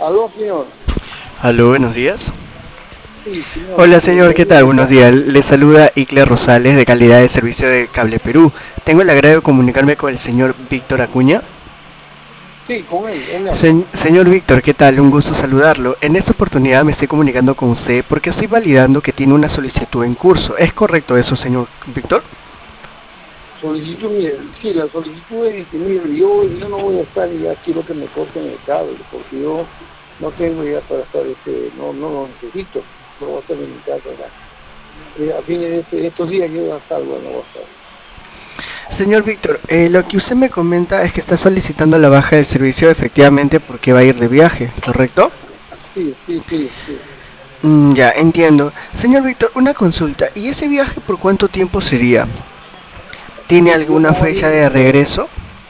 Aló, señor. Aló, buenos días. Sí, señor. Hola señor, ¿qué tal? Buenos días. Le saluda Icler Rosales de Calidad de Servicio de Cable Perú. Tengo el agrado de comunicarme con el señor Víctor Acuña. Sí, con él habla. Señor Víctor, ¿qué tal? Un gusto saludarlo. En esta oportunidad me estoy comunicando con usted porque estoy validando que tiene una solicitud en curso. ¿Es correcto eso, señor Víctor? Solicitud, mire, sí, la solicitud es que, mire, yo no voy a estar y ya quiero que me corten el cable, porque yo no tengo ya para estar, no lo necesito, no voy a estar en mi casa ya. A fines de estos días yo ya salgo, no voy a estar. Señor Víctor, lo que usted me comenta es que está solicitando la baja del servicio efectivamente porque va a ir de viaje, ¿correcto? Sí, sí, sí, sí. Ya, entiendo. Señor Víctor, una consulta. ¿Y ese viaje por cuánto tiempo sería? ¿Tiene Yo me alguna voy a fecha ir, de regreso?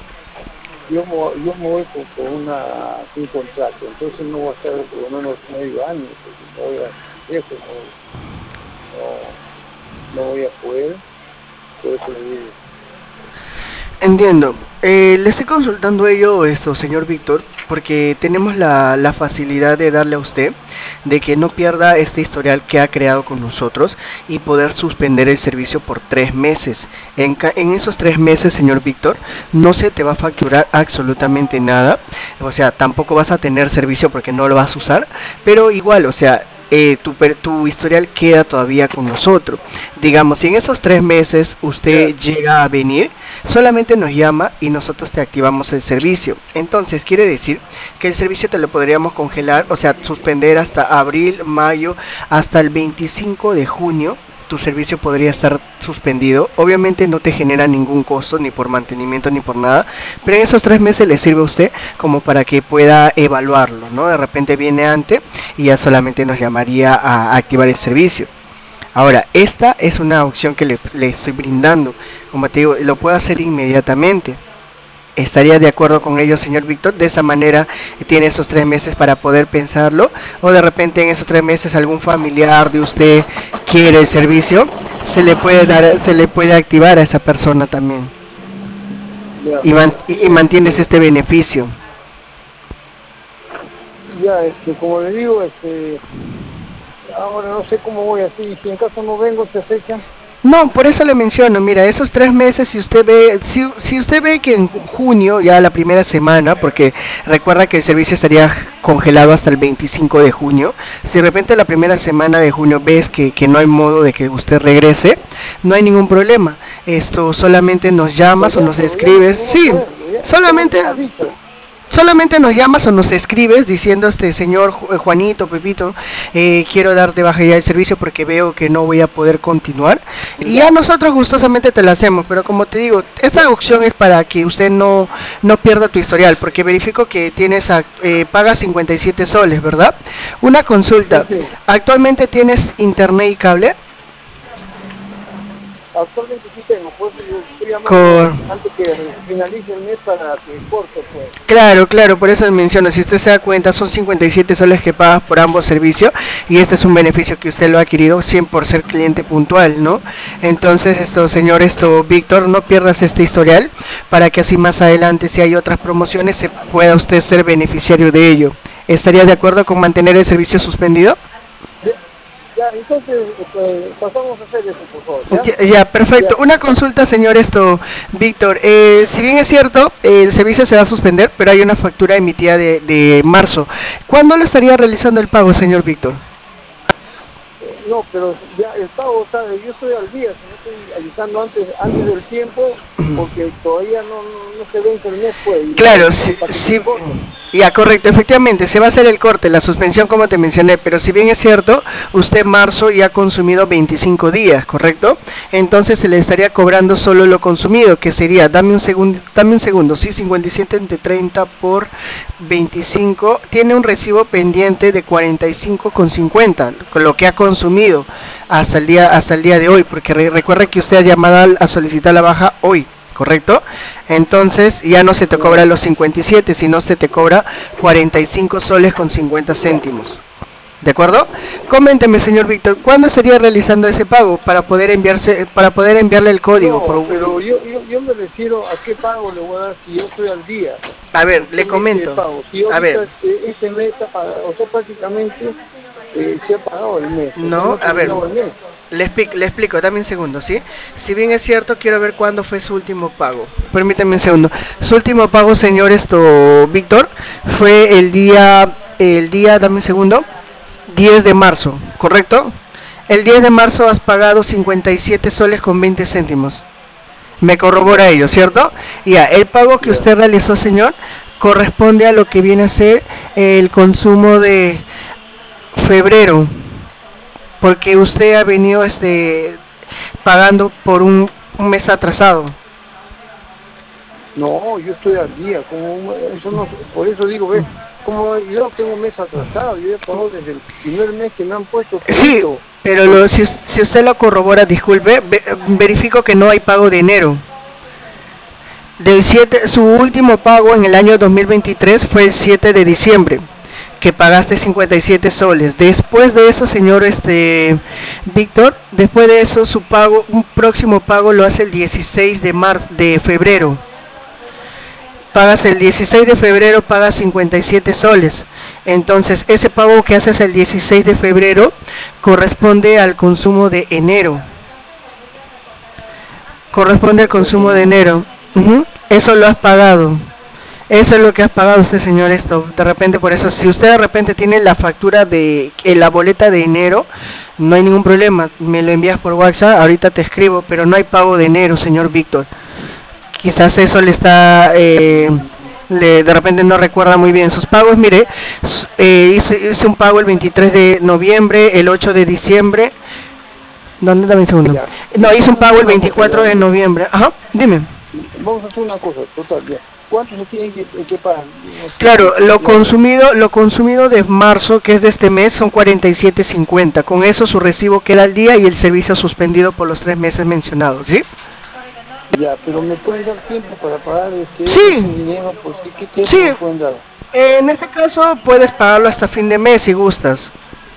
yo me voy con un contrato, entonces no voy a estar por lo menos medio año, porque no voy a, lejos, no, no voy a poder, por eso le digo. Entiendo. Le estoy consultando ello, esto, señor Víctor, porque tenemos la facilidad de darle a usted de que no pierda este historial que ha creado con nosotros y poder suspender el servicio por 3 meses. En esos 3 meses, señor Víctor, no se te va a facturar absolutamente nada. O sea, tampoco vas a tener servicio porque no lo vas a usar, pero igual, o sea, tu historial queda todavía con nosotros. Digamos, si en esos 3 meses Ya, usted llega a venir, solamente nos llama y nosotros te activamos el servicio. Entonces, quiere decir que el servicio te lo podríamos congelar, o sea, suspender hasta abril, mayo, hasta el 25 de junio. Tu servicio podría estar suspendido. Obviamente no te genera ningún costo, ni por mantenimiento, ni por nada. Pero en esos 3 meses le sirve a usted como para que pueda evaluarlo, ¿no? De repente viene antes y ya solamente nos llamaría a activar el servicio. Ahora, esta es una opción que le estoy brindando. Como te digo, lo puedo hacer inmediatamente. ¿Estaría de acuerdo con ello, señor Víctor? De esa manera tiene esos 3 meses para poder pensarlo. O de repente en esos 3 meses algún familiar de usted quiere el servicio, se le puede activar a esa persona también. ya. Y mantienes este beneficio. Ya, como le digo, ahora no sé cómo voy así, si en caso no vengo esta fecha, No, por eso le menciono, mira, esos 3 meses, si usted ve que en junio, ya la primera semana, porque recuerda que el servicio estaría congelado hasta el 25 de junio, si de repente la primera semana de junio ves que no hay modo de que usted regrese, no hay ningún problema. Esto solamente nos llamas o nos pero ya no escribes, tengo sí, poderlo, ya, ¿cómo solamente me avisa? solamente nos llamas o nos escribes diciendo, señor Juanito, Pepito, quiero dar de baja ya el servicio porque veo que no voy a poder continuar. Y ya Ya, nosotros gustosamente te lo hacemos, pero como te digo, esta ya, opción es para que usted no pierda tu historial, porque verifico que tienes pagas 57 soles, ¿verdad? Una sí, consulta, sí. ¿actualmente tienes internet y cable? Actualmente sí tengo, por eso yo estoy llamando Con... antes que finalice el mes para que corte, pues. Claro, claro, por eso menciono, si usted se da cuenta, son 57 soles que pagas por ambos servicios y este es un beneficio que usted lo ha adquirido 100 por ser cliente puntual, ¿no? Entonces, señor, Víctor, no pierdas este historial para que así más adelante, si hay otras promociones, se pueda usted ser beneficiario de ello. ¿Estaría de acuerdo con mantener el servicio suspendido? Ya, ya, entonces pasamos a hacer eso, por favor, ¿ya? Ya, ya, perfecto. Ya. Una consulta, señor, Víctor. Si bien es cierto, el servicio se va a suspender, pero hay una factura emitida de marzo. ¿Cuándo lo estaría realizando el pago, señor Víctor? No, pero ya el pago, ¿sabe? Yo estoy al día, si no estoy avisando antes del tiempo, porque todavía no se vence el mes, pues, y Claro, para que me sí, corten. ya correcto, efectivamente, se va a hacer el corte, la suspensión como te mencioné, pero si bien es cierto, usted marzo ya ha consumido 25 días, ¿correcto? Entonces se le estaría cobrando solo lo consumido, que sería, dame un segundo, sí, 57 entre 30 por 25, tiene un recibo pendiente de 45,50, con lo que ha consumido hasta el día de hoy, porque recuerda que usted ha llamado a solicitar la baja hoy. ¿Correcto? Entonces ya no se te cobra los 57, sino se te cobra 45 soles con 50 céntimos. ¿De acuerdo? Coménteme, señor Víctor, ¿cuándo estaría realizando ese pago para poder enviarle el código? No, pero yo me refiero a qué pago le voy a dar si yo estoy al día. A ver, le ¿Qué comento. pago? Si A ahorita ver, este mes está pagado, o sea, prácticamente se ha pagado el mes, o sea, no no, ha a ver, terminado el mes. le explico, dame un segundo, ¿sí? Si bien es cierto, quiero ver cuándo fue su último pago. Permítame un segundo. Su último pago, señor Víctor, fue dame un segundo, 10 de marzo, ¿correcto? El 10 de marzo has pagado 57 soles con 20 céntimos. Me corrobora Ya, ello, ¿cierto? Ya, el pago que ya. usted realizó, señor, corresponde a lo que viene a ser el consumo de febrero, porque usted ha venido pagando por un mes atrasado. No, yo estoy al día, eso no, por eso digo, ve, como yo no tengo un mes atrasado, yo he pagado desde el primer mes que me han puesto Sí, todito. pero Por- si usted lo corrobora, disculpe, verifico que no hay pago de enero. Su último pago en el año 2023 fue el 7 de diciembre, que pagaste 57 soles. Después de eso, señor Víctor, después de eso un próximo pago lo hace el 16 de febrero. Pagas el 16 de febrero, pagas 57 soles. Entonces, ese pago que haces el 16 de febrero corresponde al consumo de enero. Corresponde al o sea, consumo de enero. Ujú. Eso lo has pagado. Eso es lo que has pagado usted, señor, esto. De repente, por eso, si usted de repente tiene la factura la boleta de enero, no hay ningún problema. Me lo envías por WhatsApp, ahorita te escribo, pero no hay pago de enero, señor Víctor. Quizás eso le está, de repente no recuerda muy bien sus pagos. Mire, hice un pago el 23 de noviembre, el 8 de diciembre. ¿Dónde? Dame un segundo. ya. No, hice un Vamos a pago hacer el una cosa, 24 ya. de noviembre. Ajá, dime. Vamos a hacer una cosa, total, ya. ¿Cuánto se tiene que pagar? No sé, Claro, ya, lo consumido de marzo, que es de este mes, son 47.50. Con eso su recibo queda al día y el servicio suspendido por los 3 meses mencionados, ¿sí? ya, pero me pueden dar tiempo para pagar ese Sí, dinero, pues sí, ¿qué tiempo sí. me pueden dar? En este caso puedes pagarlo hasta fin de mes si gustas.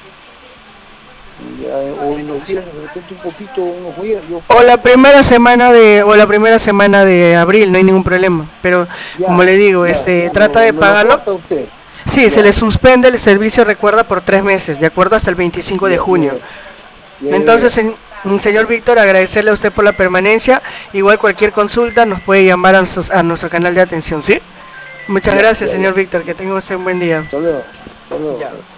Ya, o en los días, de repente un poquito, unos días, yo O la pago. primera semana de abril, no hay ningún problema. Pero como Ya, le digo, ya, trata de me lo pagarlo. corta usted. Sí, se le Ya, suspende el servicio, recuerda, por 3 meses, de acuerdo hasta el 25 de ya, ya, junio. ya, ya, ya, Entonces, ya. señor Víctor, agradecerle a usted por la permanencia. Igual cualquier consulta nos puede llamar a nuestro canal de atención, ¿sí? Muchas Ya, gracias, ya, señor ya. Víctor. Que tenga usted un buen día. Hasta luego, hasta Ya. luego.